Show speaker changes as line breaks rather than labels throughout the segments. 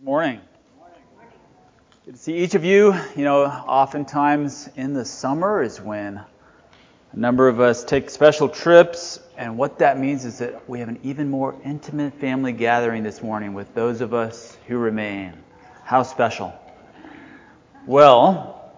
Morning. Good to see each of you. Oftentimes in the summer is when a number of us take special trips, and what that means is that we have an even more intimate family gathering this morning with those of us who remain. How special. Well,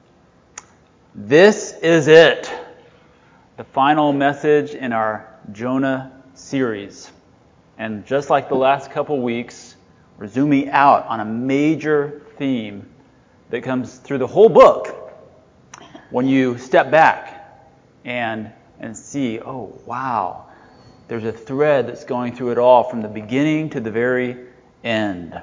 this is it. The final message in our Jonah series. And just like the last couple weeks, we're zooming out on a major theme that comes through the whole book when you step back and see, oh, wow, there's a thread that's going through it all from the beginning to the very end.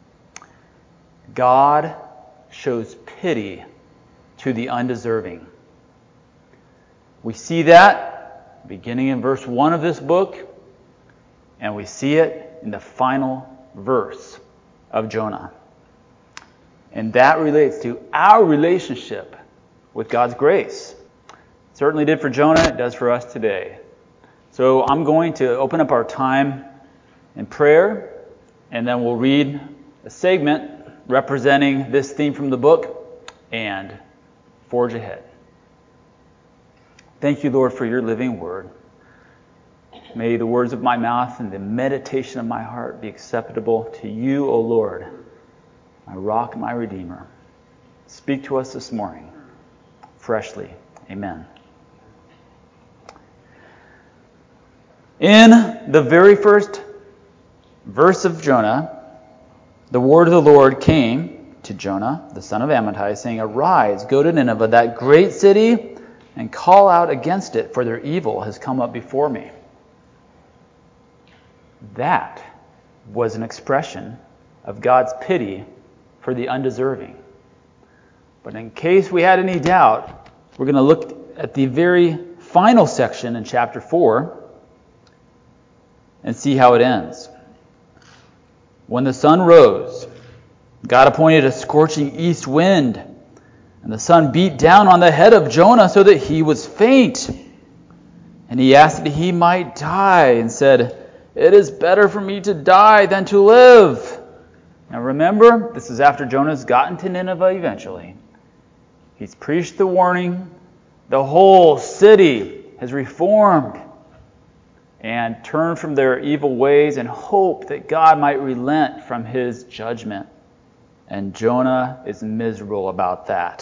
God shows pity to the undeserving. We see that beginning in verse 1 of this book, and we see it in the final verse of Jonah. And that relates to our relationship with God's grace. It certainly did for Jonah, it does for us today. So I'm going to open up our time in prayer, and then we'll read a segment representing this theme from the book and forge ahead. Thank you, Lord, for your living word. May the words of my mouth and the meditation of my heart be acceptable to you, O Lord, my rock and my redeemer. Speak to us this morning, freshly. Amen. In the very first verse of Jonah, the word of the Lord came to Jonah, the son of Amittai, saying, "Arise, go to Nineveh, that great city, and call out against it, for their evil has come up before me." That was an expression of God's pity for the undeserving. But in case we had any doubt, we're going to look at the very final section in chapter 4 and see how it ends. When the sun rose, God appointed a scorching east wind, and the sun beat down on the head of Jonah so that he was faint. And he asked that he might die and said, "It is better for me to die than to live." Now remember, this is after Jonah's gotten to Nineveh eventually. He's preached the warning. The whole city has reformed and turned from their evil ways and hoped that God might relent from his judgment. And Jonah is miserable about that.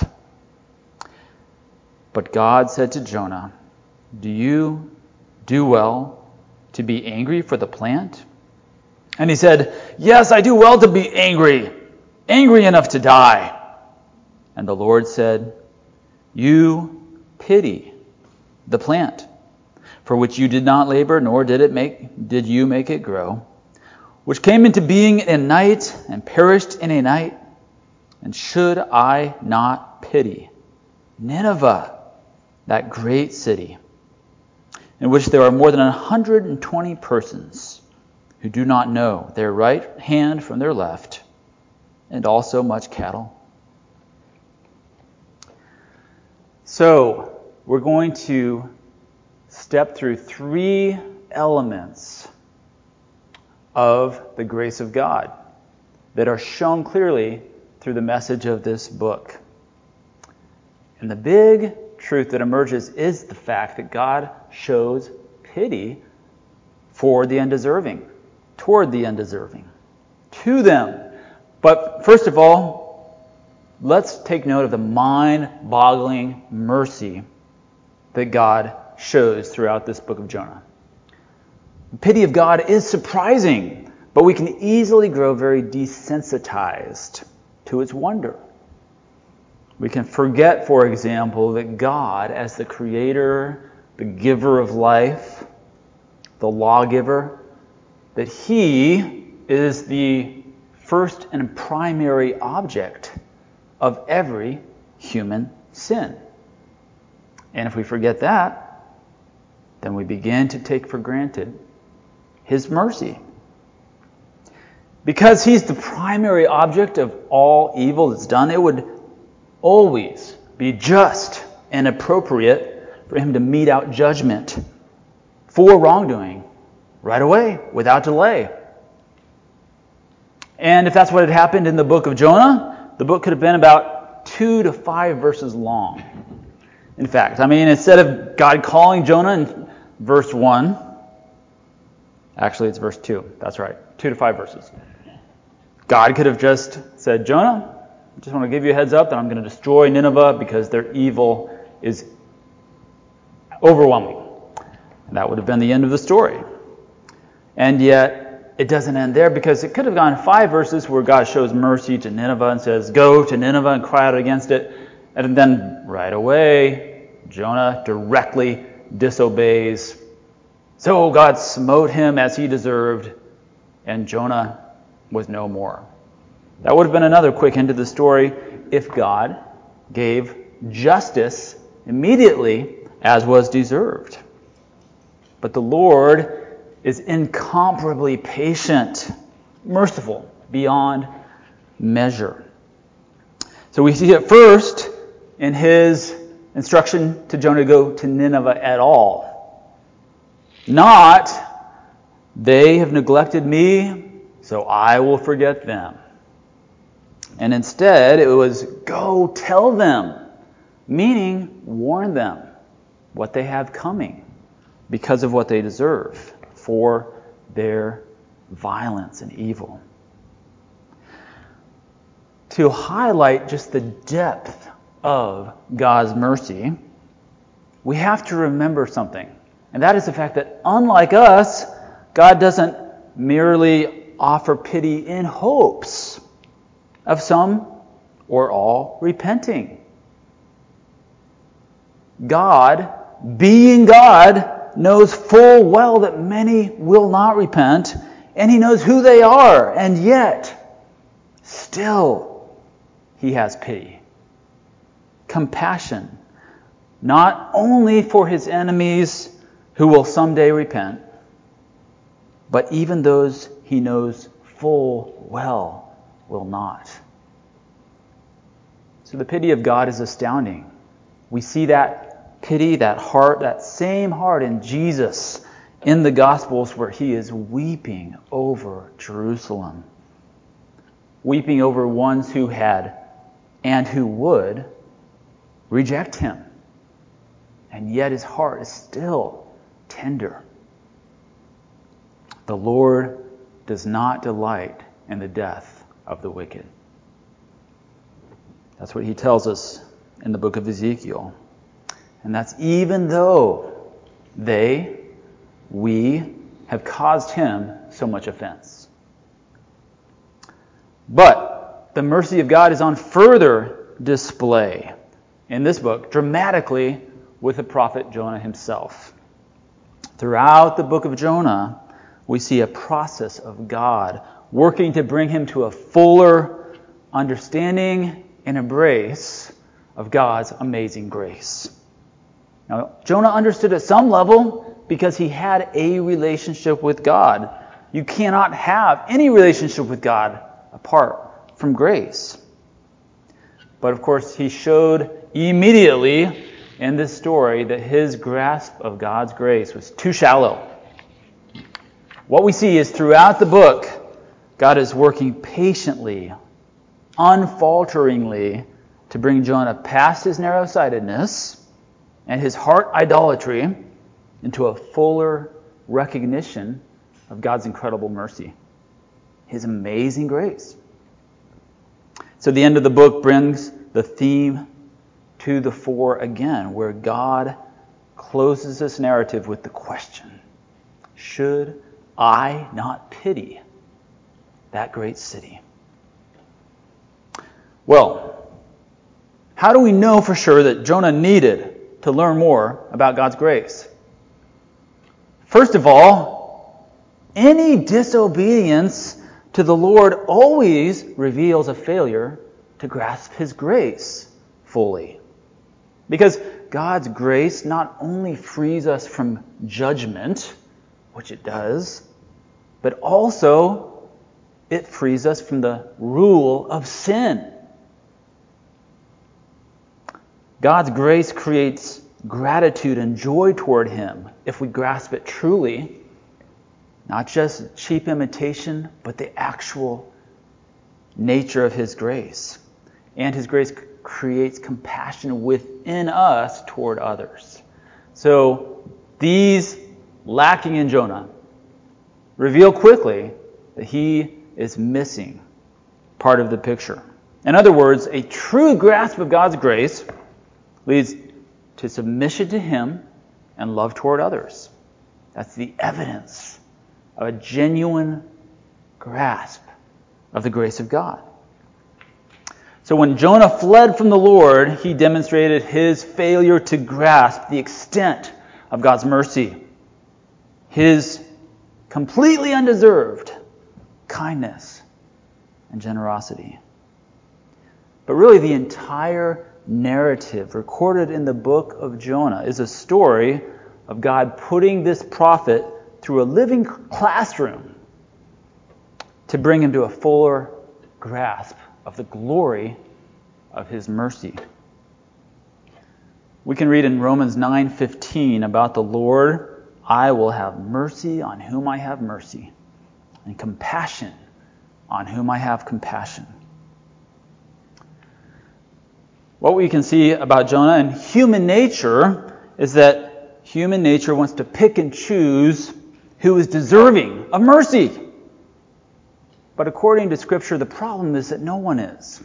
But God said to Jonah, "Do you do well to be angry for the plant?" And he said, "Yes, I do well to be angry enough to die." And the Lord said, "You pity the plant, for which you did not labor, nor did you make it grow, which came into being in a night and perished in a night. And should I not pity Nineveh, that great city, in which there are more than 120 persons who do not know their right hand from their left, and also much cattle?" So, we're going to step through 3 elements of the grace of God that are shown clearly through the message of this book. And the big truth that emerges is the fact that God shows pity for the undeserving, toward the undeserving, to them. But first of all, let's take note of the mind-boggling mercy that God shows throughout this book of Jonah. The pity of God is surprising, but we can easily grow very desensitized to its wonder. We can forget, for example, that God, as the creator, the giver of life, the lawgiver, that he is the first and primary object of every human sin. And if we forget that, then we begin to take for granted his mercy. Because he's the primary object of all evil that's done, it would always be just and appropriate for him to mete out judgment for wrongdoing right away, without delay. And if that's what had happened in the book of Jonah, the book could have been about 2 to 5 verses long. In fact, instead of God calling Jonah in verse 1, actually it's verse 2, that's right, 2 to 5 verses. God could have just said, Jonah, I just want to give you a heads up that I'm going to destroy Nineveh because their evil is overwhelming. And that would have been the end of the story. And yet, it doesn't end there, because it could have gone 5 verses where God shows mercy to Nineveh and says, go to Nineveh and cry out against it. And then right away, Jonah directly disobeys. So God smote him as he deserved, and Jonah was no more. That would have been another quick end to the story if God gave justice immediately as was deserved. But the Lord is incomparably patient, merciful beyond measure. So we see it first in his instruction to Jonah to go to Nineveh at all. Not, they have neglected me, so I will forget them. And instead, it was, go tell them, meaning warn them what they have coming because of what they deserve for their violence and evil. To highlight just the depth of God's mercy, we have to remember something. And that is the fact that unlike us, God doesn't merely offer pity in hopes of some or all repenting. God, being God, knows full well that many will not repent, and He knows who they are, and yet, still, He has pity, compassion, not only for His enemies who will someday repent, but even those He knows full well will not. So the pity of God is astounding. We see that pity, that heart, that same heart in Jesus in the Gospels, where He is weeping over Jerusalem, weeping over ones who had and who would reject Him. And yet His heart is still tender. The Lord does not delight in the death of the wicked. That's what He tells us in the book of Ezekiel. And that's even though we have caused Him so much offense. But the mercy of God is on further display in this book, dramatically, with the prophet Jonah himself. Throughout the book of Jonah, we see a process of God working to bring him to a fuller understanding and embrace of God's amazing grace. Now, Jonah understood at some level because he had a relationship with God. You cannot have any relationship with God apart from grace. But of course, he showed immediately in this story that his grasp of God's grace was too shallow. What we see is throughout the book, God is working patiently, unfalteringly, to bring Jonah past his narrow-sightedness and his heart idolatry into a fuller recognition of God's incredible mercy, His amazing grace. So the end of the book brings the theme to the fore again, where God closes this narrative with the question, should I not pity that great city? Well, how do we know for sure that Jonah needed to learn more about God's grace? First of all, any disobedience to the Lord always reveals a failure to grasp His grace fully. Because God's grace not only frees us from judgment, which it does, but also it frees us from the rule of sin. God's grace creates gratitude and joy toward Him if we grasp it truly. Not just cheap imitation, but the actual nature of his grace. And his grace creates compassion within us toward others. So these lacking in Jonah reveal quickly that he is missing part of the picture. In other words, a true grasp of God's grace leads to submission to him and love toward others. That's the evidence of a genuine grasp of the grace of God. So when Jonah fled from the Lord, he demonstrated his failure to grasp the extent of God's mercy, his completely undeserved kindness and generosity. But really, the entire narrative recorded in the book of Jonah is a story of God putting this prophet through a living classroom to bring him to a fuller grasp of the glory of his mercy. We can read in Romans 9:15 about the Lord, I will have mercy on whom I have mercy, and compassion on whom I have compassion. What we can see about Jonah and human nature is that human nature wants to pick and choose who is deserving of mercy. But according to Scripture, the problem is that no one is.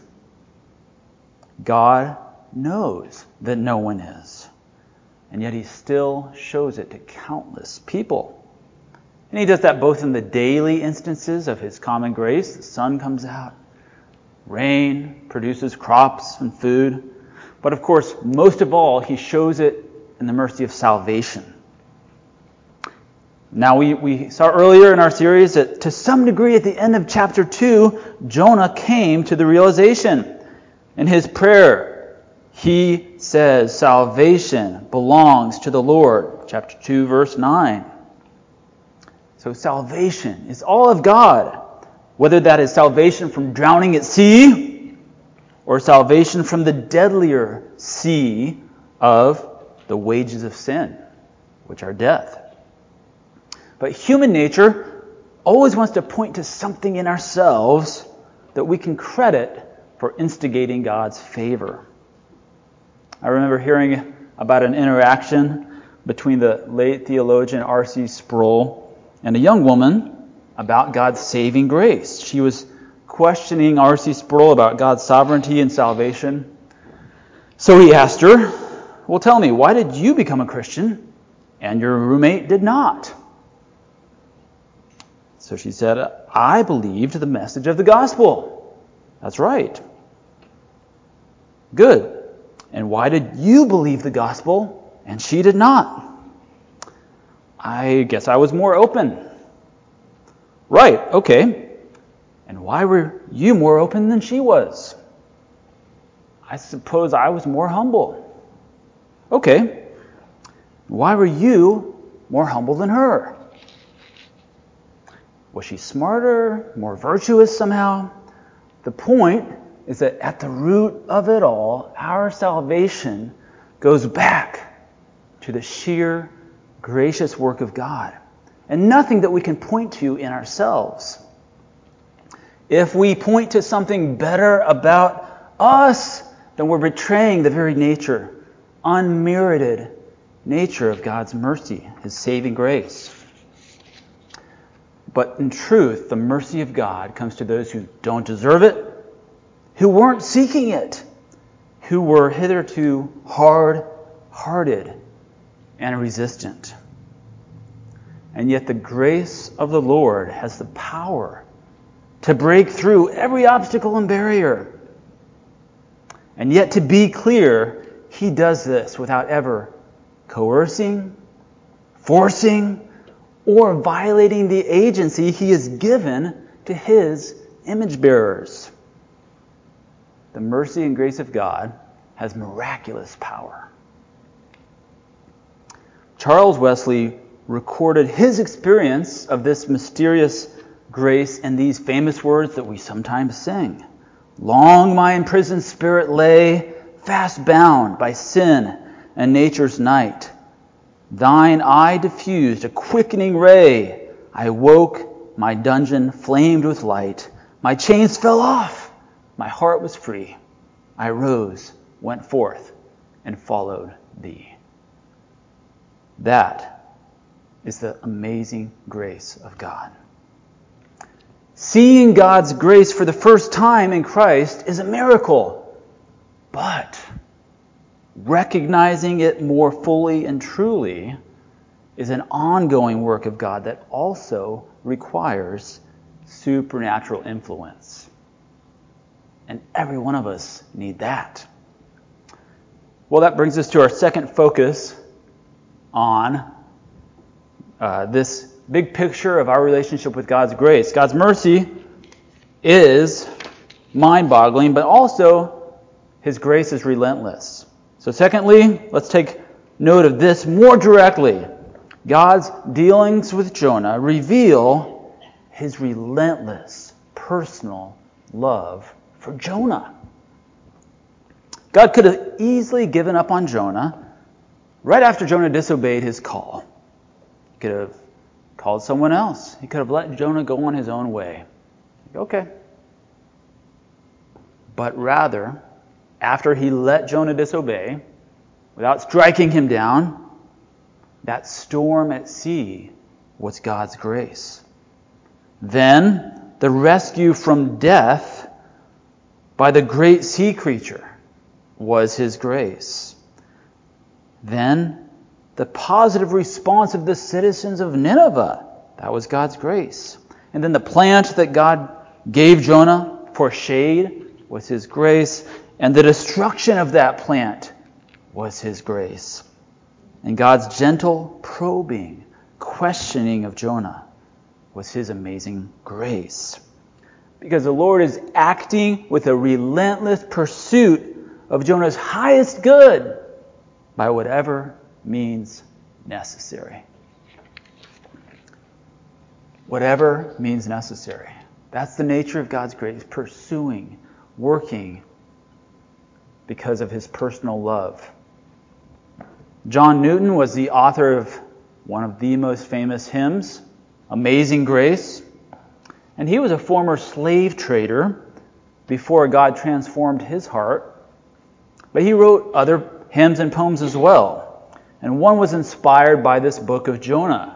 God knows that no one is. And yet he still shows it to countless people. And he does that both in the daily instances of his common grace. The sun comes out. Rain produces crops and food. But of course, most of all, he shows it in the mercy of salvation. Now, we saw earlier in our series that to some degree at the end of chapter 2, Jonah came to the realization. In his prayer, he says, salvation belongs to the Lord. Chapter 2, verse 9. So salvation is all of God. Whether that is salvation from drowning at sea or salvation from the deadlier sea of the wages of sin, which are death. But human nature always wants to point to something in ourselves that we can credit for instigating God's favor. I remember hearing about an interaction between the late theologian R.C. Sproul and a young woman about God's saving grace. She was questioning R.C. Sproul about God's sovereignty and salvation. So he asked her, well, tell me, why did you become a Christian and your roommate did not? So she said, I believed the message of the gospel. That's right. Good. And why did you believe the gospel and she did not? I guess I was more open. Right, okay. And why were you more open than she was? I suppose I was more humble. Okay. Why were you more humble than her? Was she smarter, more virtuous somehow? The point is that at the root of it all, our salvation goes back to the sheer gracious work of God, and nothing that we can point to in ourselves. If we point to something better about us, then we're betraying the very nature, unmerited nature of God's mercy, His saving grace. But in truth, the mercy of God comes to those who don't deserve it, who weren't seeking it, who were hitherto hard-hearted and resistant. And yet the grace of the Lord has the power to break through every obstacle and barrier. And yet, to be clear, He does this without ever coercing, forcing, or violating the agency He has given to His image bearers. The mercy and grace of God has miraculous power. Charles Wesley recorded his experience of this mysterious grace in these famous words that we sometimes sing. Long my imprisoned spirit lay, fast bound by sin and nature's night. Thine eye diffused a quickening ray. I woke, my dungeon flamed with light. My chains fell off, my heart was free. I rose, went forth, and followed thee. That is the amazing grace of God. Seeing God's grace for the first time in Christ is a miracle, but recognizing it more fully and truly is an ongoing work of God that also requires supernatural influence. And every one of us need that. Well, that brings us to our second focus on this big picture of our relationship with God's grace. God's mercy is mind-boggling, but also His grace is relentless. So secondly, let's take note of this more directly. God's dealings with Jonah reveal His relentless personal love for Jonah. God could have easily given up on Jonah right after Jonah disobeyed His call. He could have called someone else. He could have let Jonah go on his own way. Okay. But rather, after He let Jonah disobey, without striking him down, that storm at sea was God's grace. Then, the rescue from death by the great sea creature was His grace. Then, the positive response of the citizens of Nineveh, that was God's grace. And then the plant that God gave Jonah for shade was His grace. And the destruction of that plant was His grace. And God's gentle probing, questioning of Jonah was His amazing grace. Because the Lord is acting with a relentless pursuit of Jonah's highest good by whatever means necessary. Whatever means necessary. That's the nature of God's grace, pursuing, working because of His personal love. John Newton was the author of one of the most famous hymns, Amazing Grace. And he was a former slave trader before God transformed his heart. But he wrote other hymns and poems as well. And one was inspired by this book of Jonah.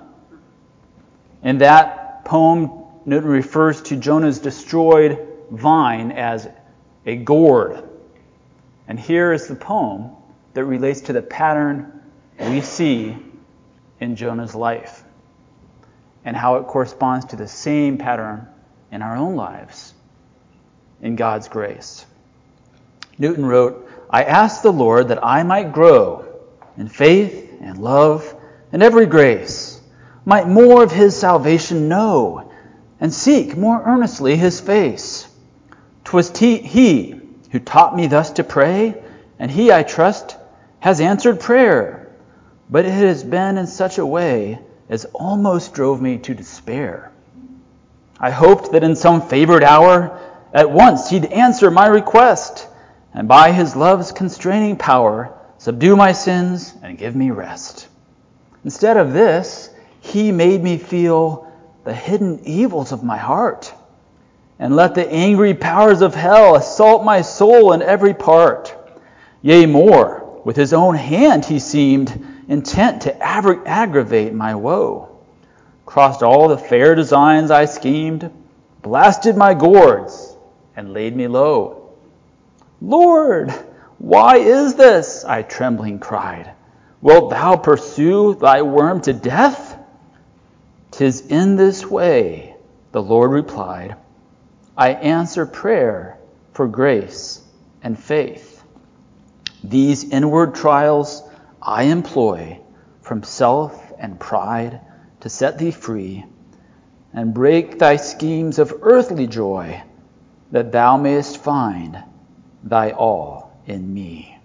In that poem, Newton refers to Jonah's destroyed vine as a gourd. And here is the poem that relates to the pattern we see in Jonah's life and how it corresponds to the same pattern in our own lives in God's grace. Newton wrote, I asked the Lord that I might grow in faith and love and every grace, might more of His salvation know, and seek more earnestly His face. 'Twas He who taught me thus to pray, and He, I trust, has answered prayer. But it has been in such a way as almost drove me to despair. I hoped that in some favored hour at once He'd answer my request, and by His love's constraining power subdue my sins and give me rest. Instead of this, He made me feel the hidden evils of my heart, and let the angry powers of hell assault my soul in every part. Yea, more, with His own hand He seemed intent to aggravate my woe. Crossed all the fair designs I schemed, blasted my gourds, and laid me low. Lord, why is this? I trembling cried. Wilt Thou pursue Thy worm to death? 'Tis in this way, the Lord replied, I answer prayer for grace and faith. These inward trials I employ from self and pride to set thee free and break thy schemes of earthly joy, that thou mayest find thy all in me.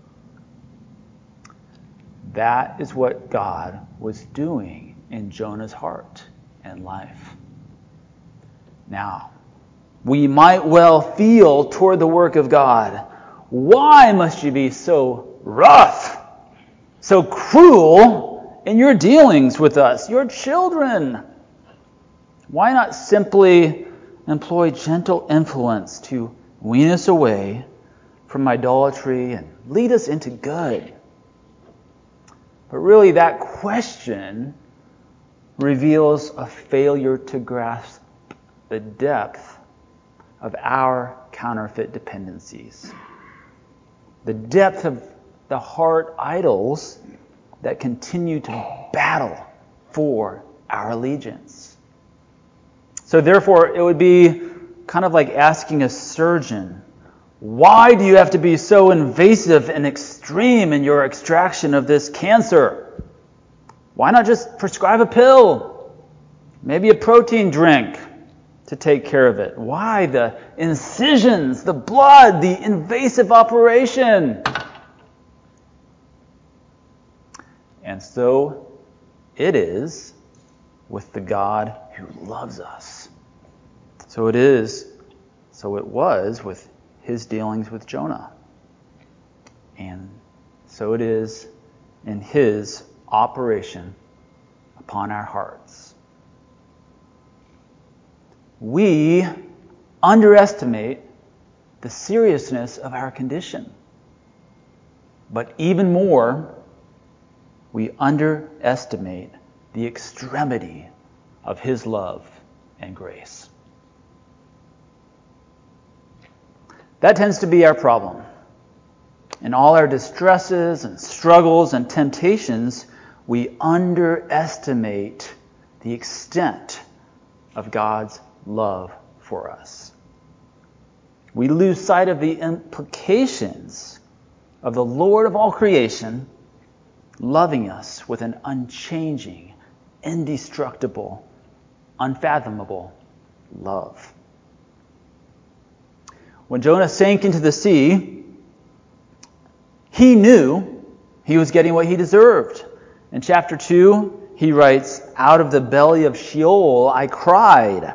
That is what God was doing in Jonah's heart and life. Now, we might well feel toward the work of God, why must you be so rough, so cruel in your dealings with us, your children? Why not simply employ gentle influence to wean us away from idolatry and lead us into good. But really, that question reveals a failure to grasp the depth of our counterfeit dependencies. The depth of the heart idols that continue to battle for our allegiance. So therefore, it would be kind of like asking a surgeon, why do you have to be so invasive and extreme in your extraction of this cancer? Why not just prescribe a pill? Maybe a protein drink to take care of it. Why the incisions, the blood, the invasive operation? And so it is with the God who loves us. So it was with his dealings with Jonah. And so it is in his operation upon our hearts. We underestimate the seriousness of our condition. But even more, we underestimate the extremity of his love and grace. That tends to be our problem. In all our distresses and struggles and temptations, we underestimate the extent of God's love for us. We lose sight of the implications of the Lord of all creation loving us with an unchanging, indestructible, unfathomable love. When Jonah sank into the sea, he knew he was getting what he deserved. In chapter 2, he writes, "Out of the belly of Sheol I cried,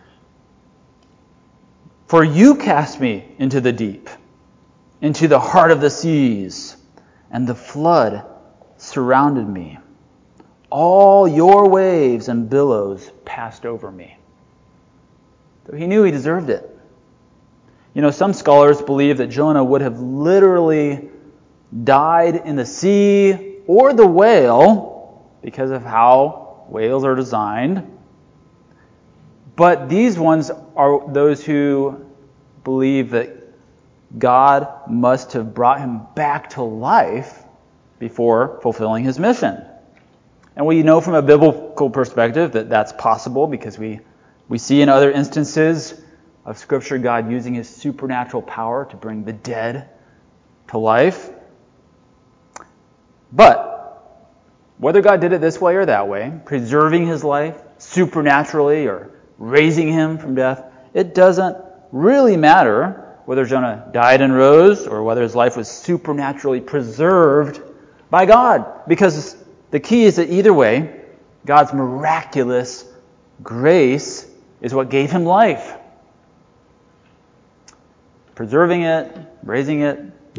for you cast me into the deep, into the heart of the seas, and the flood surrounded me. All your waves and billows passed over me." So he knew he deserved it. Some scholars believe that Jonah would have literally died in the sea or the whale because of how whales are designed. But these ones are those who believe that God must have brought him back to life before fulfilling his mission. And we know from a biblical perspective that that's possible because we see in other instances of Scripture God using his supernatural power to bring the dead to life. But whether God did it this way or that way, preserving his life supernaturally or raising him from death, it doesn't really matter whether Jonah died and rose or whether his life was supernaturally preserved by God. Because the key is that either way, God's miraculous grace is what gave him life. Preserving it, raising it.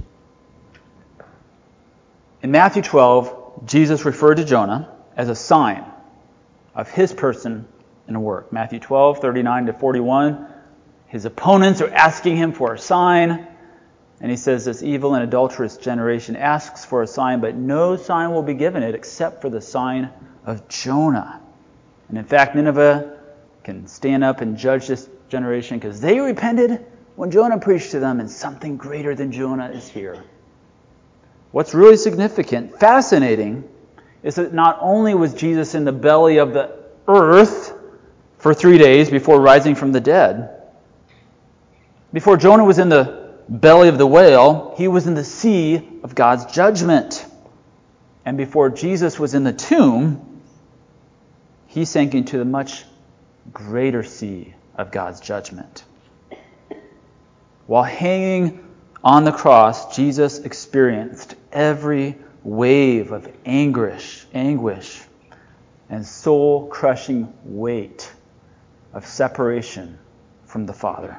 In Matthew 12, Jesus referred to Jonah as a sign of his person and work. Matthew 12, 39 to 41. His opponents are asking him for a sign. And he says, "This evil and adulterous generation asks for a sign, but no sign will be given it except for the sign of Jonah." And in fact, Nineveh can stand up and judge this generation because they repented when Jonah preached to them, and something greater than Jonah is here. What's really significant, fascinating, is that not only was Jesus in the belly of the earth for 3 days before rising from the dead, before Jonah was in the belly of the whale, he was in the sea of God's judgment. And before Jesus was in the tomb, he sank into the much greater sea of God's judgment. While hanging on the cross, Jesus experienced every wave of anguish, and soul-crushing weight of separation from the Father.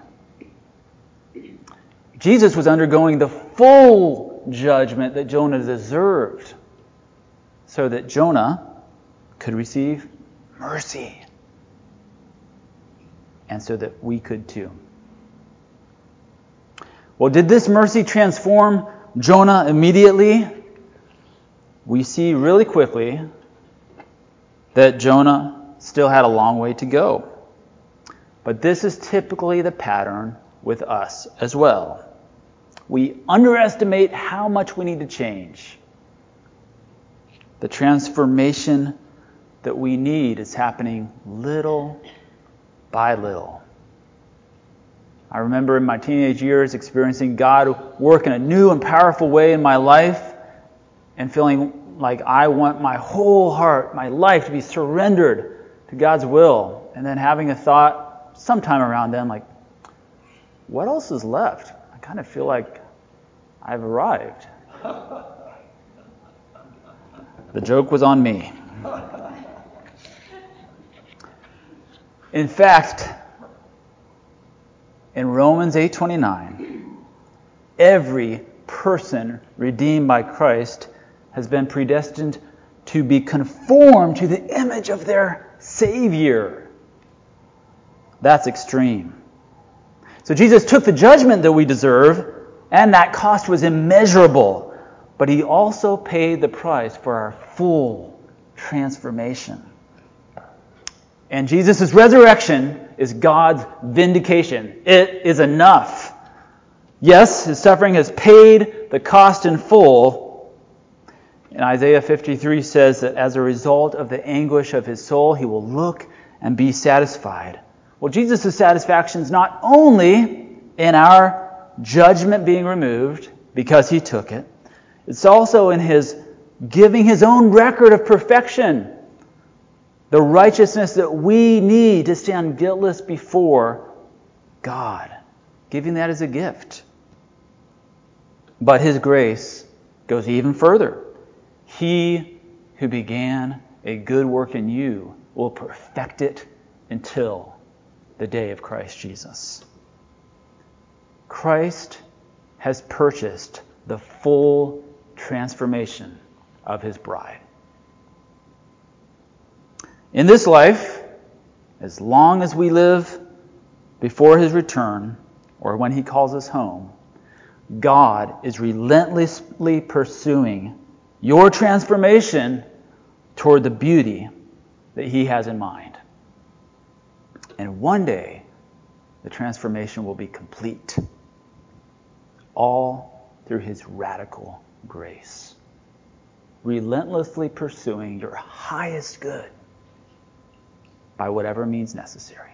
Jesus was undergoing the full judgment that Jonah deserved so that Jonah could receive mercy, and so that we could too. Well, did this mercy transform Jonah immediately? We see really quickly that Jonah still had a long way to go. But this is typically the pattern with us as well. We underestimate how much we need to change. The transformation that we need is happening little by little. I remember in my teenage years experiencing God work in a new and powerful way in my life and feeling like I want my whole heart, my life to be surrendered to God's will. And then having a thought sometime around then, like, what else is left? I kind of feel like I've arrived. The joke was on me. In fact, in Romans 8:29, every person redeemed by Christ has been predestined to be conformed to the image of their Savior. That's extreme. So Jesus took the judgment that we deserve, and that cost was immeasurable. But he also paid the price for our full transformation. And Jesus' resurrection is God's vindication. It is enough. Yes, his suffering has paid the cost in full. And Isaiah 53 says that as a result of the anguish of his soul, he will look and be satisfied. Well, Jesus' satisfaction is not only in our judgment being removed because he took it, it's also in his giving his own record of perfection. The righteousness that we need to stand guiltless before God. Giving that as a gift. But his grace goes even further. He who began a good work in you will perfect it until the day of Christ Jesus. Christ has purchased the full transformation of his bride. In this life, as long as we live before his return, or when he calls us home, God is relentlessly pursuing your transformation toward the beauty that he has in mind. And one day, the transformation will be complete. All through his radical grace. Relentlessly pursuing your highest good by whatever means necessary.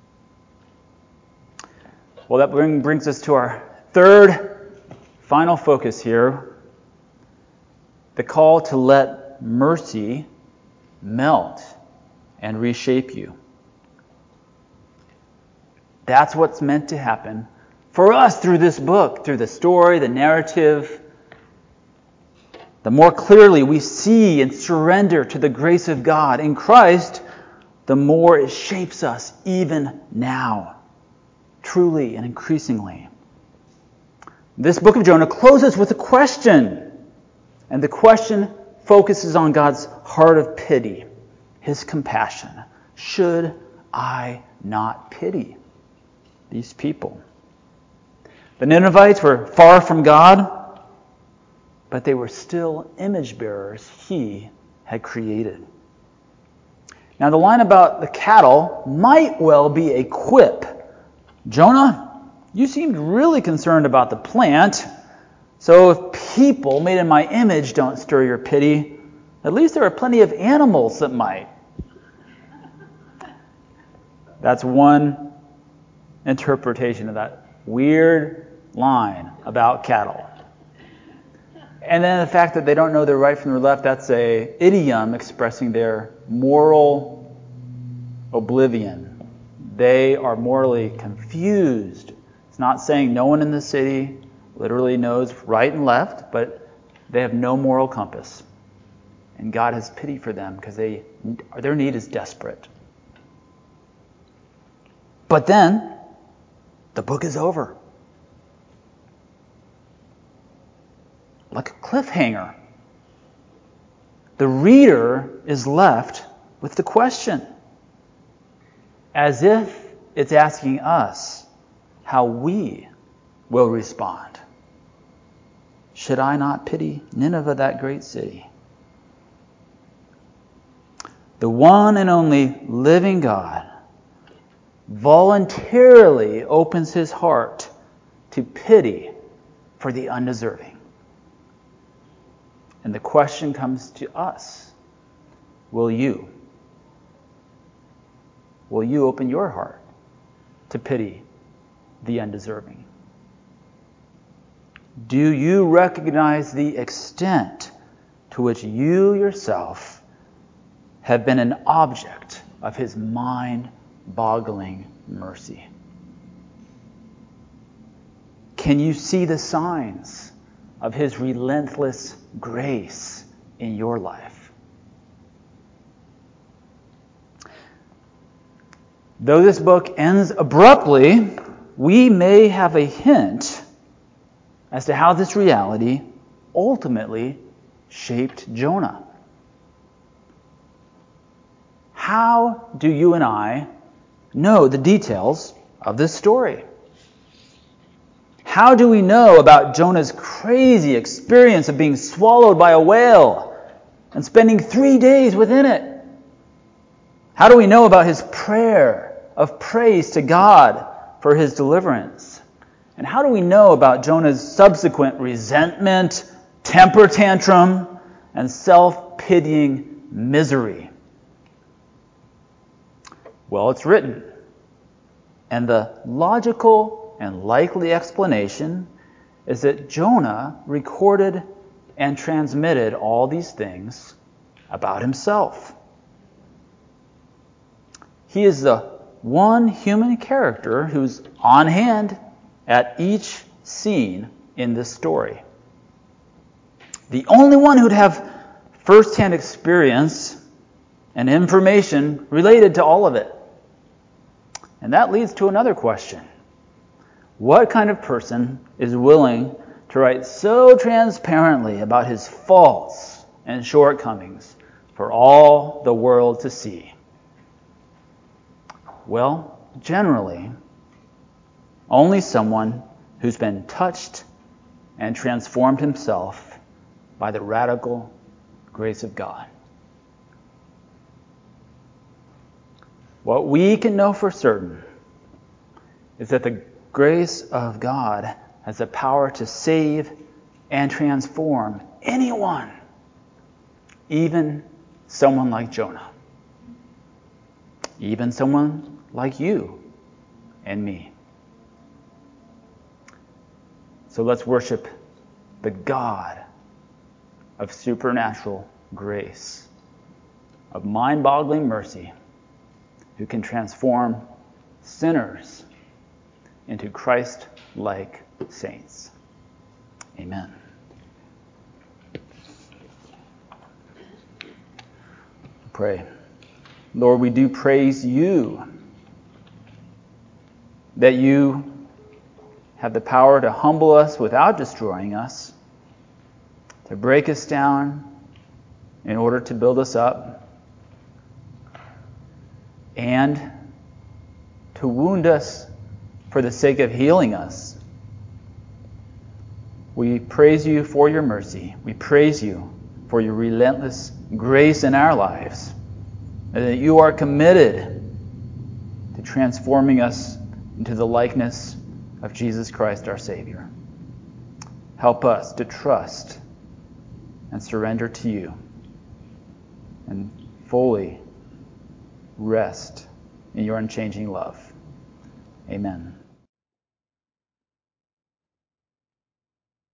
Well, that brings us to our third, final focus here. The call to let mercy melt and reshape you. That's what's meant to happen for us through this book, through the story, the narrative. The more clearly we see and surrender to the grace of God in Christ, the more it shapes us even now, truly and increasingly. This book of Jonah closes with a question, and the question focuses on God's heart of pity, his compassion. Should I not pity these people? The Ninevites were far from God, but they were still image bearers he had created. Now, the line about the cattle might well be a quip. Jonah, you seemed really concerned about the plant, so if people made in my image don't stir your pity, at least there are plenty of animals that might. That's one interpretation of that weird line about cattle. And then the fact that they don't know their right from their left, that's an idiom expressing their moral oblivion. They are morally confused. It's not saying no one in the city literally knows right and left, but they have no moral compass. And God has pity for them because their need is desperate. But then, the book is over. Like a cliffhanger. The reader is left with the question, as if it's asking us how we will respond. Should I not pity Nineveh, that great city? The one and only living God voluntarily opens his heart to pity for the undeserving. And the question comes to us, will you? Will you open your heart to pity the undeserving? Do you recognize the extent to which you yourself have been an object of his mind-boggling mercy? Can you see the signs of his relentless grace in your life? Though this book ends abruptly, we may have a hint as to how this reality ultimately shaped Jonah. How do you and I know the details of this story? How do we know about Jonah's crazy experience of being swallowed by a whale and spending 3 days within it? How do we know about his prayer of praise to God for his deliverance? And how do we know about Jonah's subsequent resentment, temper tantrum, and self-pitying misery? Well, it's written. And the logical and likely explanation is that Jonah recorded and transmitted all these things about himself. He is the one human character who's on hand at each scene in this story. The only one who'd have first-hand experience and information related to all of it. And that leads to another question. What kind of person is willing to write so transparently about his faults and shortcomings for all the world to see? Well, generally, only someone who's been touched and transformed himself by the radical grace of God. What we can know for certain is that the grace of God has the power to save and transform anyone, even someone like Jonah, even someone like you and me. So let's worship the God of supernatural grace, of mind-boggling mercy, who can transform sinners into Christ-like saints. Amen. Pray. Lord, we do praise you that you have the power to humble us without destroying us, to break us down in order to build us up, and to wound us for the sake of healing us. We praise you for your mercy. We praise you for your relentless grace in our lives, and that you are committed to transforming us into the likeness of Jesus Christ our Savior. Help us to trust and surrender to you and fully rest in your unchanging love. Amen.